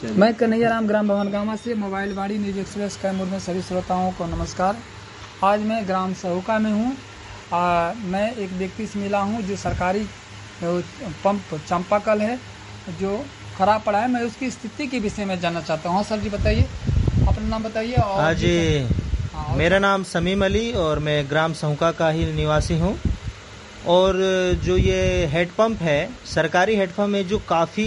मैं कन्हैया राम ग्राम भवन गामा से mobile Vaani news express Kaimur में सभी श्रोताओं को नमस्कार। आज मैं ग्राम सहुका में हूँ। मैं एक व्यक्ति से मिला हूँ जो सरकारी पंप चंपाकल है जो खराब पड़ा है। मैं उसकी स्थिति के विषय में जानना चाहता हूँ। सर जी बताइए, अपना नाम बताइए। हाँ जी, मेरा नाम समीम अली और मैं ग्राम सहुका का ही निवासी हूँ। और जो ये हेडपंप है, सरकारी हेडपंप है जो काफ़ी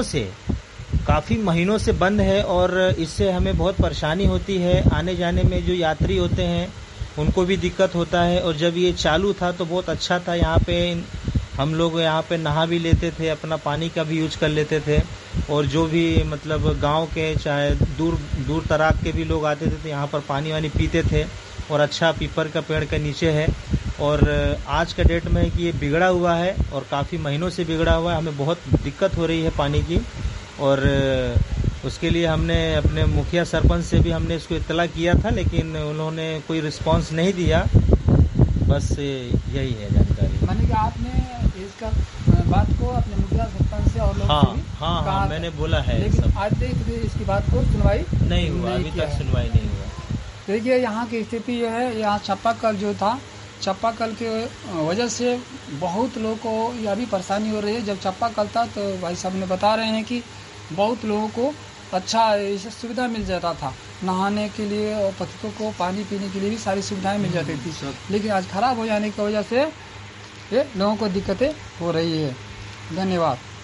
महीनों से बंद है और इससे हमें बहुत परेशानी होती है। आने जाने में जो यात्री होते हैं उनको भी दिक्कत होता है। और जब ये चालू था तो बहुत अच्छा था। यहाँ पे हम लोग यहाँ पे नहा भी लेते थे, अपना पानी का भी यूज कर लेते थे। और जो भी मतलब गांव के चाहे दूर दराज के भी लोग आते थे तो यहाँ पर पानी वानी पीते थे। और अच्छा पीपल का पेड़ के नीचे है। और आज का डेट में कि ये बिगड़ा हुआ है और काफ़ी महीनों से बिगड़ा हुआ है। हमें बहुत दिक्कत हो रही है पानी की। और उसके लिए हमने अपने मुखिया सरपंच से भी हमने इसको इत्तला किया था, लेकिन उन्होंने कोई रिस्पांस नहीं दिया। बस यही है जानकारी। माने कि आपने इसका बात को अपने मुखिया सरपंच से और लोगों से भी हाँ, मैंने बोला है, लेकिन आज तक इसकी बात को सुनवाई नहीं हुआ। अभी तक सुनवाई नहीं हुआ। देखिए यहाँ की स्थिति यह है, यहाँ चापाकल जो था, चापाकल के वजह से बहुत लोगों को यह भी परेशानी हो रही है। जब चापाकल था तो भाई साहब ने बता रहे हैं कि बहुत लोगों को अच्छा इसे सुविधा मिल जाता था, नहाने के लिए और पतितों को पानी पीने के लिए भी सारी सुविधाएं मिल जाती थी। लेकिन आज खराब हो जाने की वजह से ये लोगों को दिक्कतें हो रही है। धन्यवाद।